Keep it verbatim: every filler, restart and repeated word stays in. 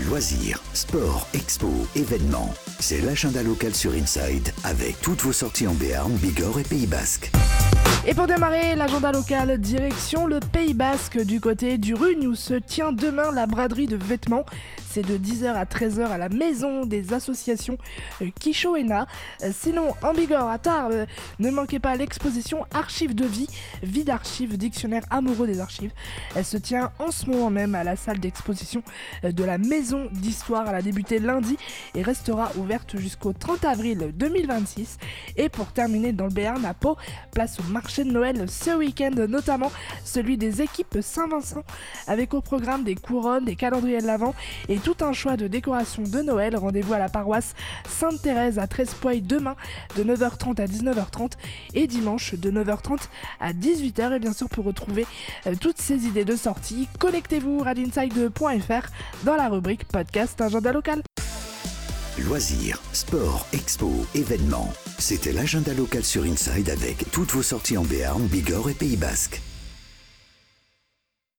Loisirs, sport, expo, événements. C'est l'agenda local sur Inside avec toutes vos sorties en Béarn, Bigorre et Pays Basque. Et pour démarrer l'agenda local, direction le Pays Basque du côté du Rugne où se tient demain la braderie de vêtements. C'est de dix heures à treize heures à la maison des associations Kishoena. Sinon, en Bigorre, à Tarbes, ne manquez pas l'exposition Archives de vie, vie d'archives, dictionnaire amoureux des archives. Elle se tient en ce moment même à la salle d'exposition de la Maison d'Histoire. Elle a débuté lundi et restera ouverte jusqu'au trente avril deux mille vingt-six. Et pour terminer dans le Béarn, à Pau, place au marché de Noël ce week-end, notamment celui des équipes Saint-Vincent, avec au programme des couronnes, des calendriers de l'Avent et tout un choix de décoration de Noël. Rendez-vous à la paroisse Sainte-Thérèse à Treize-Poix demain de neuf heures trente à dix-neuf heures trente et dimanche de neuf heures trente à dix-huit heures. Et bien sûr, pour retrouver euh, toutes ces idées de sortie, connectez-vous à radinside point f r dans la rubrique podcast agenda local. Loisirs, sport, expo, événements. C'était l'agenda local sur Inside avec toutes vos sorties en Béarn, Bigorre et Pays Basque.